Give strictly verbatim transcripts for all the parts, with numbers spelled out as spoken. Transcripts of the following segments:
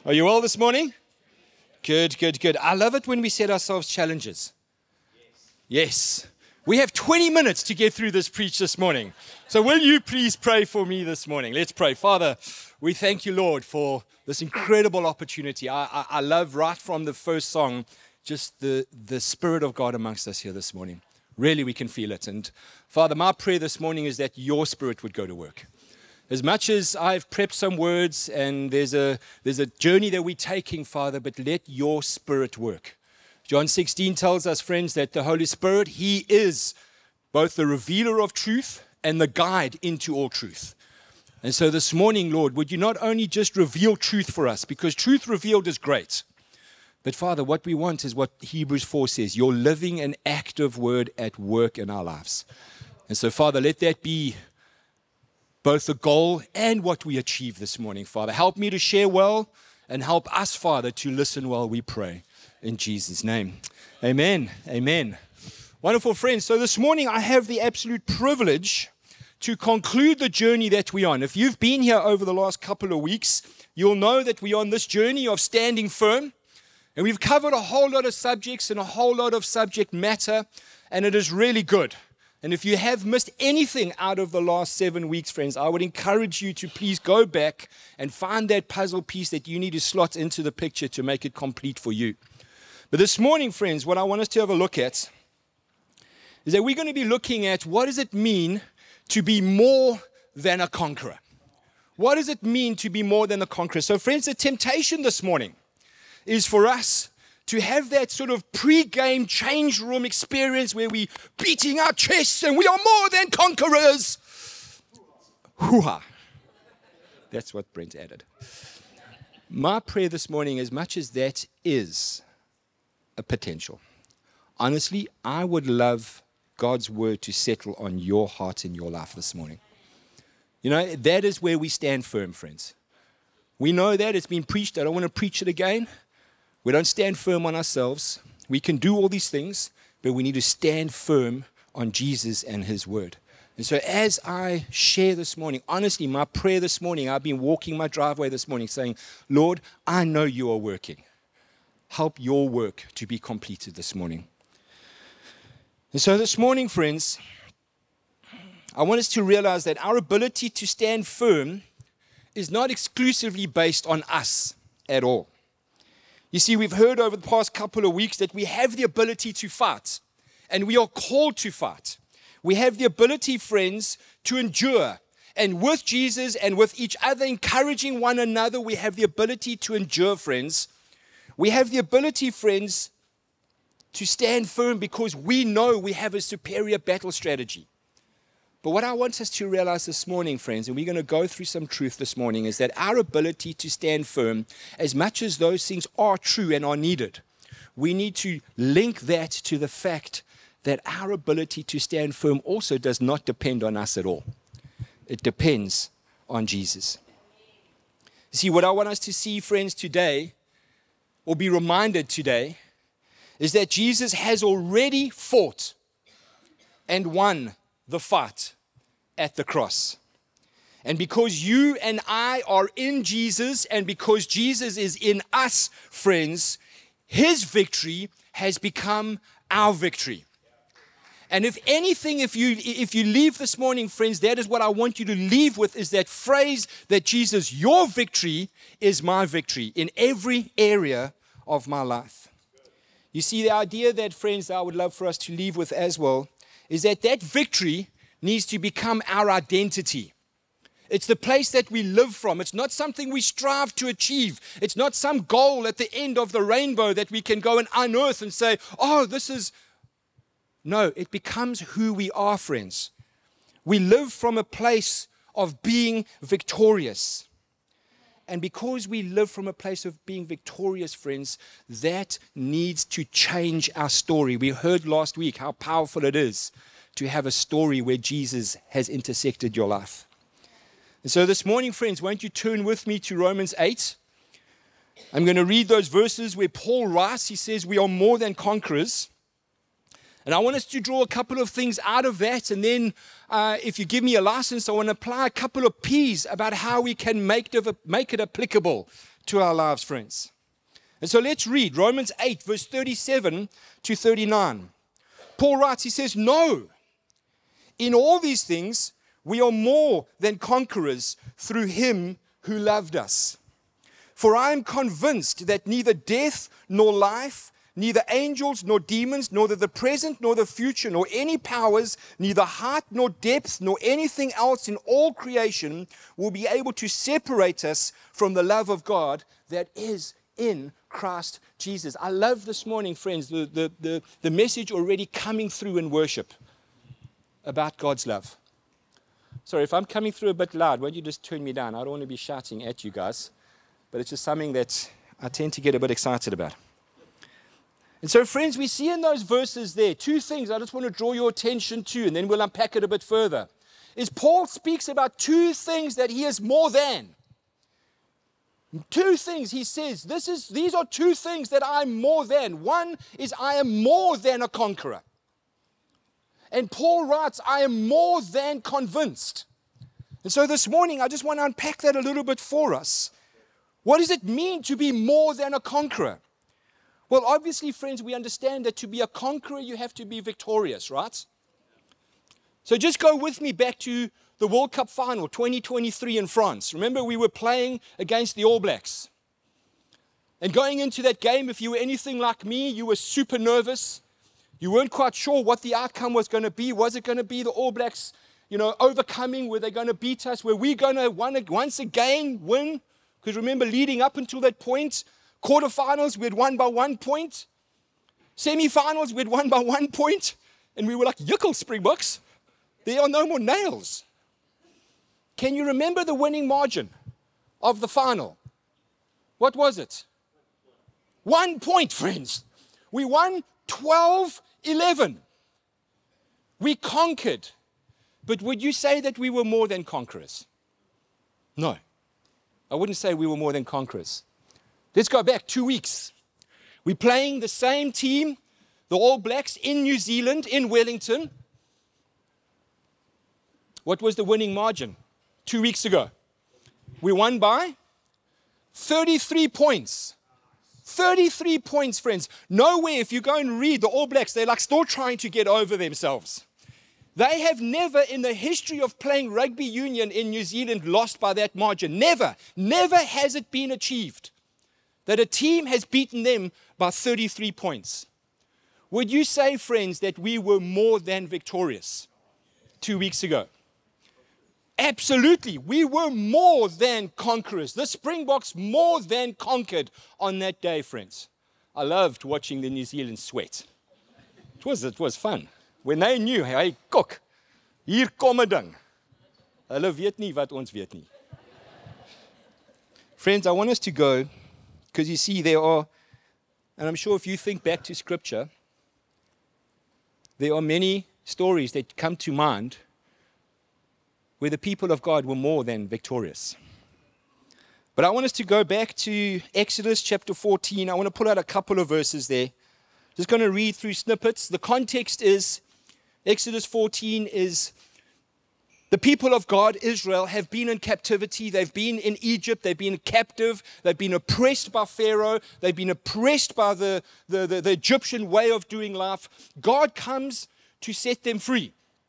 Are you well this morning? Good, good, good. I love it when we set ourselves challenges. Yes. We have twenty minutes to get through this preach this morning. So will you please pray for me this morning? Let's pray. Father, we thank you, Lord, for this incredible opportunity. I, I, I love right from the first song, just the, the Spirit of God amongst us here this morning. Really, we can feel it. And Father, my prayer this morning is that your Spirit would go to work. As much as I've prepped some words and there's a, there's a journey that we're taking, Father, but let your Spirit work. John sixteen tells us, friends, that the Holy Spirit, he is both the revealer of truth and the guide into all truth. And so this morning, Lord, would you not only just reveal truth for us, because truth revealed is great, but Father, what we want is what Hebrews four says, your living and active word at work in our lives. And so, Father, let that be both the goal and what we achieve this morning, Father. Help me to share well and help us, Father, to listen while we pray. In Jesus' name. Amen. Amen. Wonderful friends. So this morning I have the absolute privilege to conclude the journey that we're on. If you've been here over the last couple of weeks, you'll know that we're on this journey of standing firm. And we've covered a whole lot of subjects and a whole lot of subject matter. And it is really good. And if you have missed anything out of the last seven weeks, friends, I would encourage you to please go back and find that puzzle piece that you need to slot into the picture to make it complete for you. But this morning, friends, what I want us to have a look at is that we're going to be looking at what does it mean to be more than a conqueror? What does it mean to be more than a conqueror? So, friends, the temptation this morning is for us to have that sort of pre-game change room experience where we're beating our chests and we are more than conquerors. Hoo-ha. That's what Brent added. My prayer this morning, as much as that is a potential, honestly, I would love God's word to settle on your heart in your life this morning. You know, that is where we stand firm, friends. We know that it's been preached. I don't want to preach it again. We don't stand firm on ourselves. We can do all these things, but we need to stand firm on Jesus and his word. And so as I share this morning, honestly, my prayer this morning, I've been walking my driveway this morning saying, Lord, I know you are working. Help your work to be completed this morning. And so this morning, friends, I want us to realize that our ability to stand firm is not exclusively based on us at all. You see, we've heard over the past couple of weeks that we have the ability to fight, and we are called to fight. We have the ability, friends, to endure. And with Jesus and with each other, encouraging one another, we have the ability to endure, friends. We have the ability, friends, to stand firm because we know we have a superior battle strategy. But what I want us to realize this morning, friends, and we're going to go through some truth this morning, is that our ability to stand firm, as much as those things are true and are needed, we need to link that to the fact that our ability to stand firm also does not depend on us at all. It depends on Jesus. You see, what I want us to see, friends, today, or be reminded today, is that Jesus has already fought and won the fight at the cross. And because you and I are in Jesus, and because Jesus is in us, friends, his victory has become our victory. And if anything, if you if you leave this morning, friends, that is what I want you to leave with, is that phrase that Jesus, your victory is my victory in every area of my life. You see, the idea that, friends, I would love for us to leave with as well, is that that victory needs to become our identity. It's the place that we live from. It's not something we strive to achieve. It's not some goal at the end of the rainbow that we can go and unearth and say, oh, this is... No, it becomes who we are, friends. We live from a place of being victorious. And because we live from a place of being victorious, friends, that needs to change our story. We heard last week how powerful it is to have a story where Jesus has intersected your life. And so this morning, friends, won't you turn with me to Romans eight? I'm going to read those verses where Paul writes, he says, we are more than conquerors. And I want us to draw a couple of things out of that. And then uh, if you give me a license, I want to apply a couple of P's about how we can make it, make it applicable to our lives, friends. And so let's read Romans eight, verse thirty-seven to thirty-nine. Paul writes, he says, no, in all these things, we are more than conquerors through him who loved us. For I am convinced that neither death nor life, neither angels nor demons, nor the present nor the future, nor any powers, neither height nor depth, nor anything else in all creation will be able to separate us from the love of God that is in Christ Jesus. I love this morning, friends, the, the, the, the message already coming through in worship about God's love. Sorry, if I'm coming through a bit loud, won't you just turn me down? I don't want to be shouting at you guys, but it's just something that I tend to get a bit excited about. And so, friends, we see in those verses there two things I just want to draw your attention to, and then we'll unpack it a bit further. Is Paul speaks about two things that he is more than. Two things he says, this is, these are two things that I'm more than. One is I am more than a conqueror. And Paul writes, I am more than convinced. And so this morning, I just want to unpack that a little bit for us. What does it mean to be more than a conqueror? Well, obviously, friends, we understand that to be a conqueror, you have to be victorious, right? So just go with me back to the World Cup final, twenty twenty-three in France. Remember, we were playing against the All Blacks. And going into that game, if you were anything like me, you were super nervous. You weren't quite sure what the outcome was going to be. Was it going to be the All Blacks, you know, overcoming? Were they going to beat us? Were we going to once again win? Because remember, leading up until that point, quarterfinals, we had won by one point. Semi-finals, we had won by one point. And we were like, yickle, Springboks. There are no more nails. Can you remember the winning margin of the final? What was it? One point, friends. We won twelve eleven. We conquered. But would you say that we were more than conquerors? No. I wouldn't say we were more than conquerors. Let's go back two weeks. We're playing the same team, the All Blacks, in New Zealand, in Wellington. What was the winning margin two weeks ago? We won by thirty-three points. thirty-three points, friends. Nowhere, if you go and read the All Blacks, they're like still trying to get over themselves. They have never in the history of playing rugby union in New Zealand lost by that margin. Never, never has it been achieved that a team has beaten them by thirty-three points. Would you say, friends, that we were more than victorious two weeks ago? Absolutely. We were more than conquerors. The Springboks more than conquered on that day, friends. I loved watching the New Zealand sweat. It was, it was fun. When they knew, hey, kok, hier kom 'n ding. Hulle weet nie wat ons weet nie. Friends, I want us to go, because you see there are, and I'm sure if you think back to Scripture, there are many stories that come to mind where the people of God were more than victorious. But I want us to go back to Exodus chapter fourteen. I want to pull out a couple of verses there. Just going to read through snippets. The context is, Exodus fourteen is, the people of God, Israel, have been in captivity. They've been in Egypt. They've been captive. They've been oppressed by Pharaoh. They've been oppressed by the, the, the, the Egyptian way of doing life. God comes to set them free.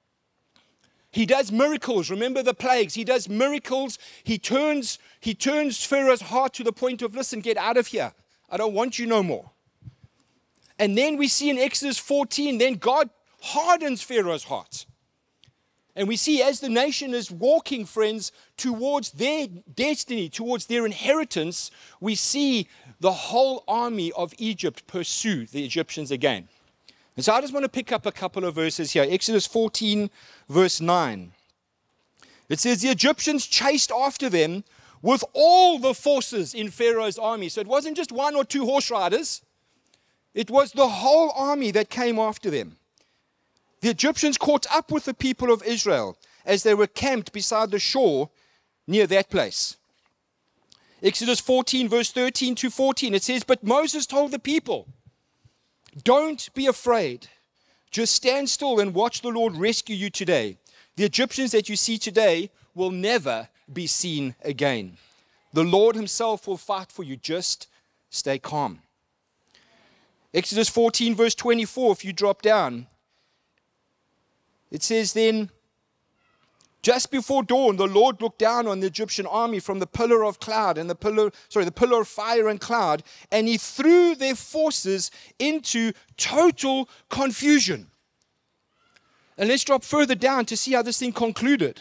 He does miracles. Remember the plagues. He does miracles. He turns, he turns Pharaoh's heart to the point of, listen, get out of here. I don't want you no more. And then we see in Exodus fourteen, then God hardens Pharaoh's heart. And we see as the nation is walking, friends, towards their destiny, towards their inheritance, we see the whole army of Egypt pursue the Egyptians again. And so I just want to pick up a couple of verses here. Exodus fourteen, verse nine. It says, the Egyptians chased after them with all the forces in Pharaoh's army. So it wasn't just one or two horse riders. It was the whole army that came after them. The Egyptians caught up with the people of Israel as they were camped beside the shore near that place. Exodus fourteen, verse thirteen to fourteen, it says, but Moses told the people, don't be afraid. Just stand still and watch the Lord rescue you today. The Egyptians that you see today will never be seen again. The Lord himself will fight for you. Just stay calm. Exodus fourteen, verse twenty-four, if you drop down, it says then, just before dawn, the Lord looked down on the Egyptian army from the pillar of cloud and the pillar, sorry, the pillar of fire and cloud, and he threw their forces into total confusion. And let's drop further down to see how this thing concluded.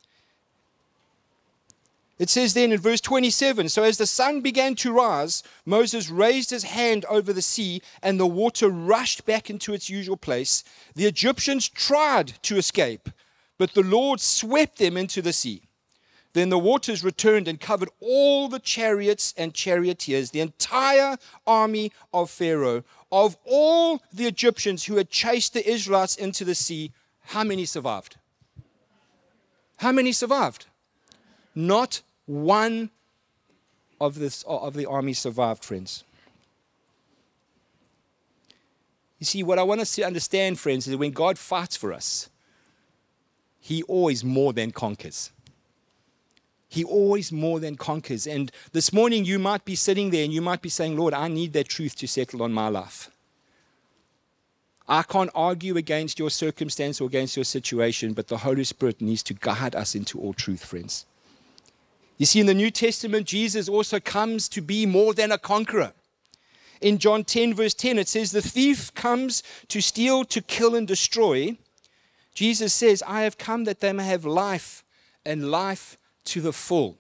It says then in verse twenty-seven, so as the sun began to rise, Moses raised his hand over the sea, and the water rushed back into its usual place. The Egyptians tried to escape, but the Lord swept them into the sea. Then the waters returned and covered all the chariots and charioteers, the entire army of Pharaoh. Of all the Egyptians who had chased the Israelites into the sea, how many survived? How many survived? Not one of, this, of the army survived, friends. You see, what I want us to understand, friends, is that when God fights for us, he always more than conquers. He always more than conquers. And this morning you might be sitting there and you might be saying, Lord, I need that truth to settle on my life. I can't argue against your circumstance or against your situation, but the Holy Spirit needs to guide us into all truth, friends. You see, in the New Testament, Jesus also comes to be more than a conqueror. In John ten, verse ten, it says, the thief comes to steal, to kill, and destroy. Jesus says, I have come that they may have life, and life to the full.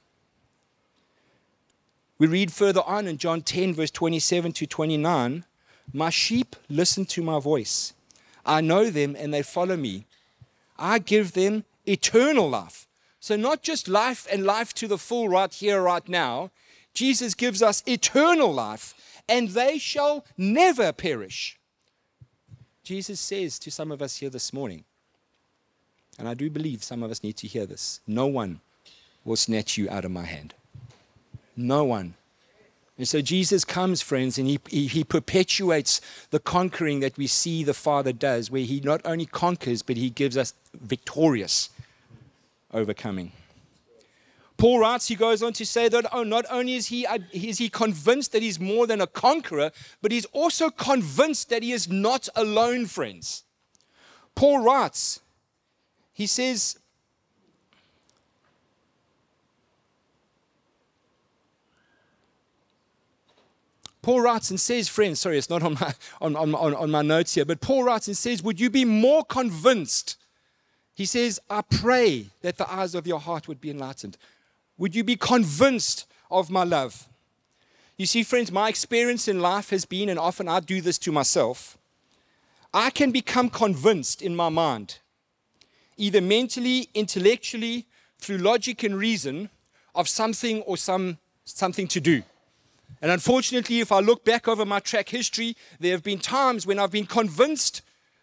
We read further on in John ten, verse twenty-seven to twenty-nine, my sheep listen to my voice. I know them, and they follow me. I give them eternal life. So not just life and life to the full right here, right now. Jesus gives us eternal life, and they shall never perish. Jesus says to some of us here this morning, and I do believe some of us need to hear this, no one will snatch you out of my hand. No one. And so Jesus comes, friends, and he, he, he perpetuates the conquering that we see the Father does, where he not only conquers, but he gives us victorious overcoming. Paul writes, he goes on to say that oh, not only is he, is he convinced that he's more than a conqueror, but he's also convinced that he is not alone, friends. Paul writes, he says, Paul writes and says, friends, sorry, it's not on my, on, on, on, on my notes here, but Paul writes and says, would you be more convinced? He says, I pray that the eyes of your heart would be enlightened. Would you be convinced of my love? You see, friends, my experience in life has been, and often I do this to myself, I can become convinced in my mind, either mentally, intellectually, through logic and reason, of something or some something to do. And unfortunately, if I look back over my track history, there have been times when I've been convinced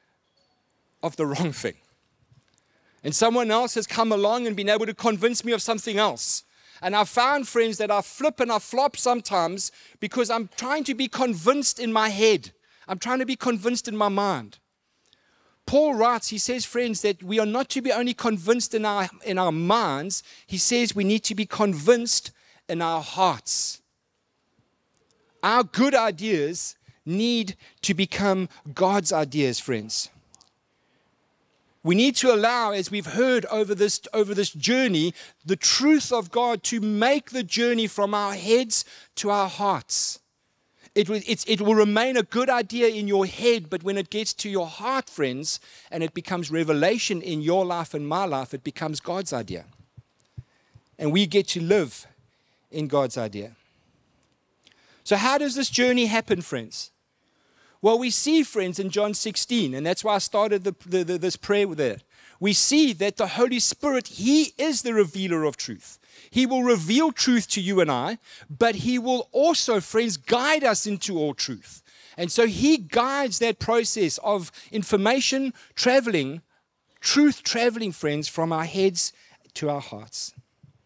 of the wrong thing. And someone else has come along and been able to convince me of something else. And I've found, friends, that I flip and I flop sometimes because I'm trying to be convinced in my head. I'm trying to be convinced in my mind. Paul writes, he says, friends, that we are not to be only convinced in our, in our minds. He says we need to be convinced in our hearts. Our good ideas need to become God's ideas, friends. We need to allow, as we've heard over this, over this journey, the truth of God to make the journey from our heads to our hearts. It will, it's, it will remain a good idea in your head, but when it gets to your heart, friends, and it becomes revelation in your life and my life, it becomes God's idea. And we get to live in God's idea. So how does this journey happen, friends? Well, we see, friends, in John sixteen, and that's why I started the, the, the, this prayer with it. We see that the Holy Spirit, he is the revealer of truth. He will reveal truth to you and I, but he will also, friends, guide us into all truth. And so he guides that process of information traveling, truth traveling, friends, from our heads to our hearts.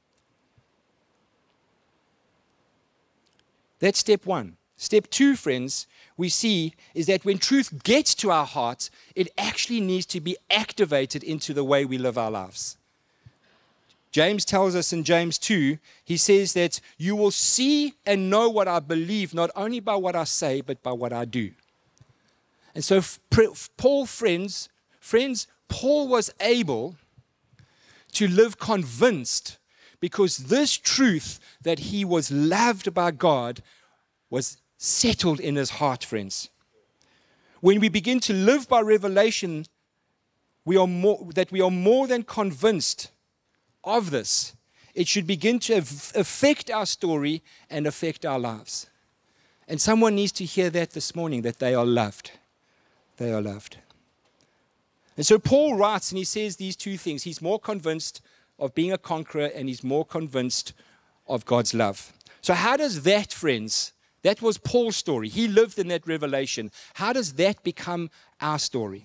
That's step one. Step two, friends, we see is that when truth gets to our hearts, it actually needs to be activated into the way we live our lives. James tells us in James two, he says that you will see and know what I believe, not only by what I say, but by what I do. And so Paul, friends, friends, Paul was able to live convinced because this truth that he was loved by God was settled in his heart, friends. When we begin to live by revelation, we are more, that we are more than convinced of this. It should begin to affect our story and affect our lives. And someone needs to hear that this morning, that they are loved. They are loved. And so Paul writes and he says these two things. He's more convinced of being a conqueror and he's more convinced of God's love. So how does that, friends, that was Paul's story. He lived in that revelation. How does that become our story?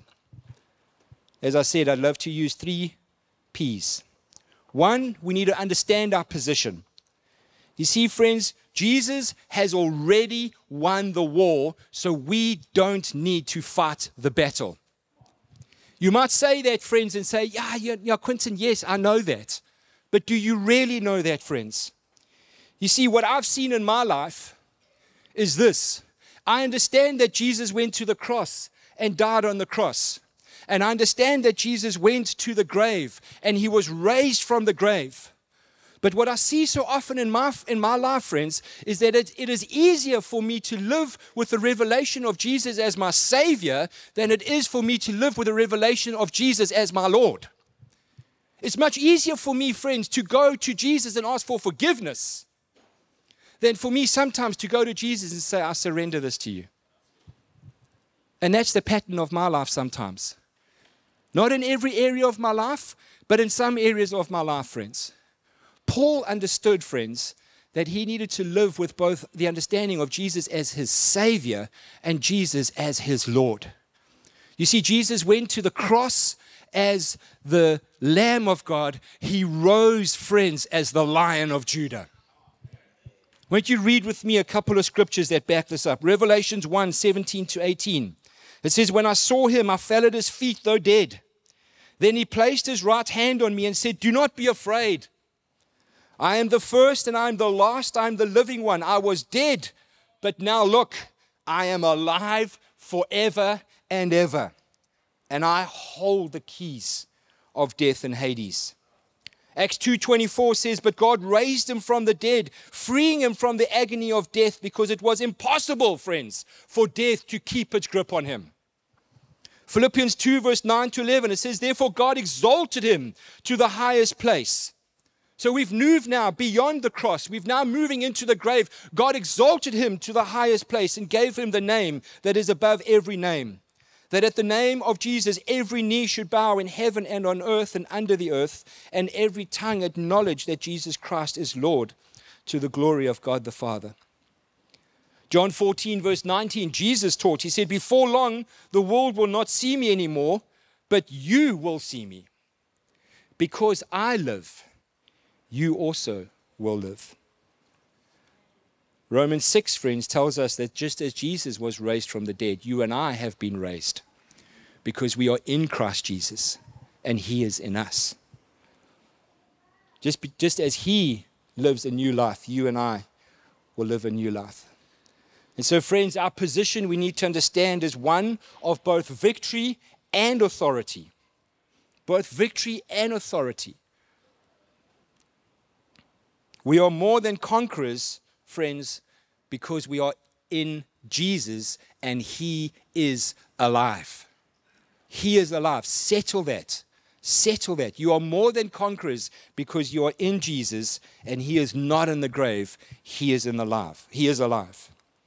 As I said, I'd love to use three P's. One, we need to understand our position. You see, friends, Jesus has already won the war, so we don't need to fight the battle. You might say that, friends, and say, yeah, yeah, yeah, Quinton, yes, I know that. But do you really know that, friends? You see, what I've seen in my life is this. I understand that Jesus went to the cross and died on the cross. And I understand that Jesus went to the grave and he was raised from the grave. But what I see so often in my, in my life, friends, is that it, it is easier for me to live with the revelation of Jesus as my Savior than it is for me to live with the revelation of Jesus as my Lord. It's much easier for me, friends, to go to Jesus and ask for forgiveness than for me sometimes to go to Jesus and say, I surrender this to you. And that's the pattern of my life sometimes. Not in every area of my life, but in some areas of my life, friends. Paul understood, friends, that he needed to live with both the understanding of Jesus as his Savior and Jesus as his Lord. You see, Jesus went to the cross as the Lamb of God. He rose, friends, as the Lion of Judah. Won't you read with me a couple of scriptures that back this up? Revelations one, seventeen to eighteen. It says, when I saw him, I fell at his feet, though dead. Then he placed his right hand on me and said, do not be afraid. I am the first and I am the last. I am the living one. I was dead, but now look, I am alive forever and ever. And I hold the keys of death and Hades. Acts two twenty-four says, but God raised him from the dead, freeing him from the agony of death, because it was impossible, friends, for death to keep its grip on him. Philippians two verse nine to eleven, it says, therefore God exalted him to the highest place. So we've moved now beyond the cross. We've now moving into the grave. God exalted him to the highest place and gave him the name that is above every name. That at the name of Jesus, every knee should bow in heaven and on earth and under the earth, and every tongue acknowledge that Jesus Christ is Lord, to the glory of God the Father. John fourteen, verse nineteen, Jesus taught, he said, before long, the world will not see me anymore, but you will see me. Because I live, you also will live. Romans six, friends, tells us that just as Jesus was raised from the dead, you and I have been raised because we are in Christ Jesus and he is in us. Just, just as he lives a new life, you and I will live a new life. And so, friends, our position we need to understand is one of both victory and authority. Both victory and authority. We are more than conquerors, friends, because we are in Jesus and he is alive. He is alive. Settle that. Settle that. You are more than conquerors because you are in Jesus and he is not in the grave. He is in the alive. He is alive.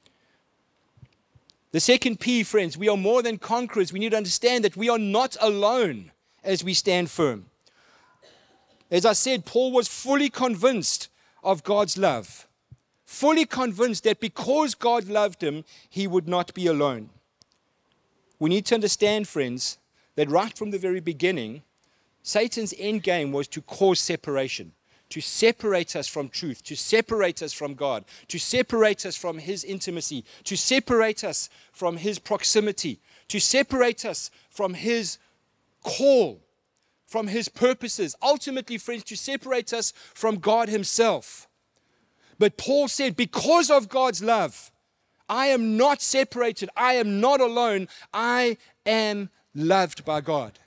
The second P, friends, we are more than conquerors. We need to understand that we are not alone as we stand firm. As I said, Paul was fully convinced of God's love. Fully convinced that because God loved him, he would not be alone. We need to understand, friends, that right from the very beginning, Satan's end game was to cause separation, to separate us from truth, to separate us from God, to separate us from his intimacy, to separate us from his proximity, to separate us from his call from his purposes. Ultimately, friends, to separate us from God himself. But Paul said, because of God's love, I am not separated. I am not alone. I am loved by God.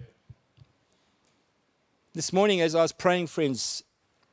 This morning, as I was praying, friends,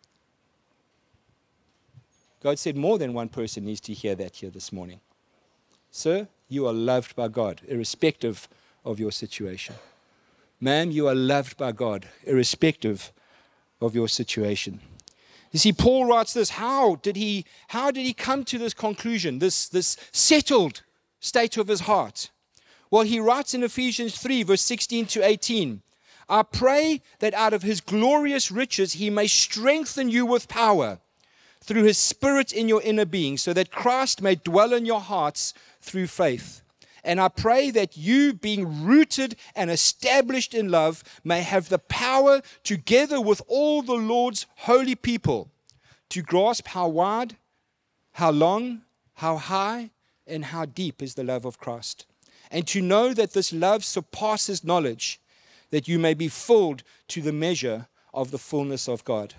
God said more than one person needs to hear that here this morning. Sir, you are loved by God, irrespective of your situation. Ma'am, you are loved by God, irrespective of your situation. You see, Paul writes this. How did he, how did he come to this conclusion, this, this settled state of his heart? Well, he writes in Ephesians three, verse sixteen to eighteen, I pray that out of his glorious riches he may strengthen you with power through his Spirit in your inner being, so that Christ may dwell in your hearts through faith. And I pray that you, being rooted and established in love, may have the power, together with all the Lord's holy people, to grasp how wide, how long, how high, and how deep is the love of Christ. And to know that this love surpasses knowledge, that you may be filled to the measure of the fullness of God.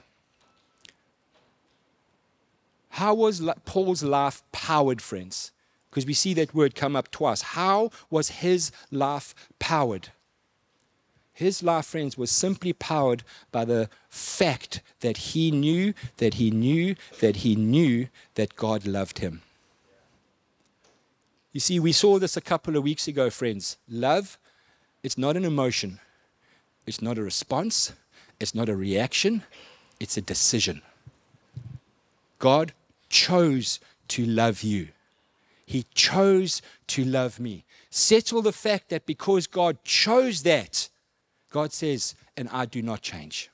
How was Paul's life powered, friends? Because we see that word come up twice. How was his life powered? His life, friends, was simply powered by the fact that he knew, that he knew, that he knew that God loved him. You see, we saw this a couple of weeks ago, friends. Love, it's not an emotion. It's not a response. It's not a reaction. It's a decision. God chose to love you. He chose to love me. Settle the fact that because God chose that, God says, and I do not change.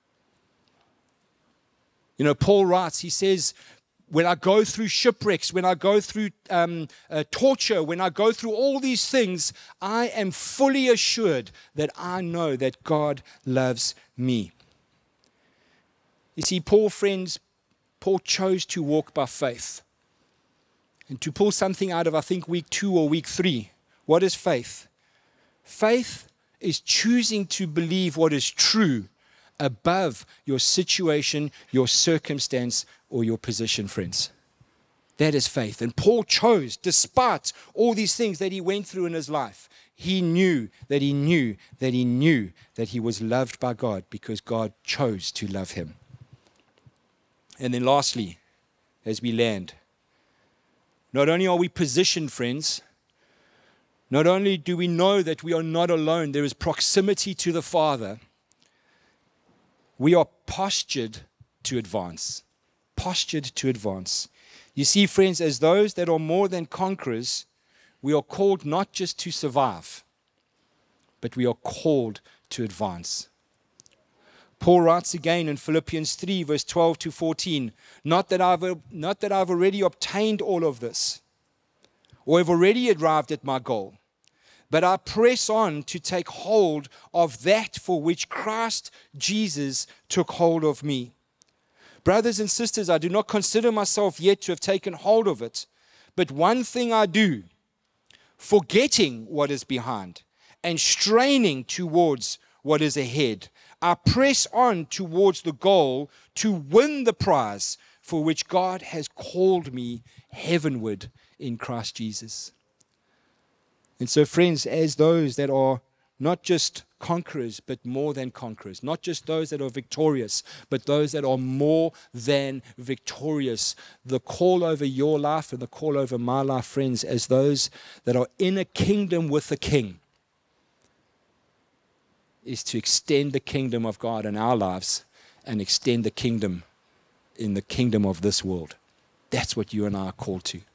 You know, Paul writes, he says, when I go through shipwrecks, when I go through um, uh, torture, when I go through all these things, I am fully assured that I know that God loves me. You see, Paul, friends, Paul chose to walk by faith. And to pull something out of, I think, week two or week three, what is faith? Faith is choosing to believe what is true above your situation, your circumstance, or your position, friends. That is faith. And Paul chose, despite all these things that he went through in his life, he knew that he knew that he knew that he was loved by God because God chose to love him. And then lastly, as we land, not only are we positioned, friends, not only do we know that we are not alone, there is proximity to the Father, we are postured to advance. Postured to advance. You see, friends, as those that are more than conquerors, we are called not just to survive, but we are called to advance. Paul writes again in Philippians three, verse twelve to fourteen, not that I've, not that I've already obtained all of this, or have already arrived at my goal, but I press on to take hold of that for which Christ Jesus took hold of me. Brothers and sisters, I do not consider myself yet to have taken hold of it, but one thing I do, forgetting what is behind and straining towards what is ahead, I press on towards the goal to win the prize for which God has called me heavenward in Christ Jesus. And so, friends, as those that are not just conquerors, but more than conquerors, not just those that are victorious, but those that are more than victorious, the call over your life and the call over my life, friends, as those that are in a kingdom with the King, is to extend the kingdom of God in our lives and extend the kingdom in the kingdom of this world. That's what you and I are called to.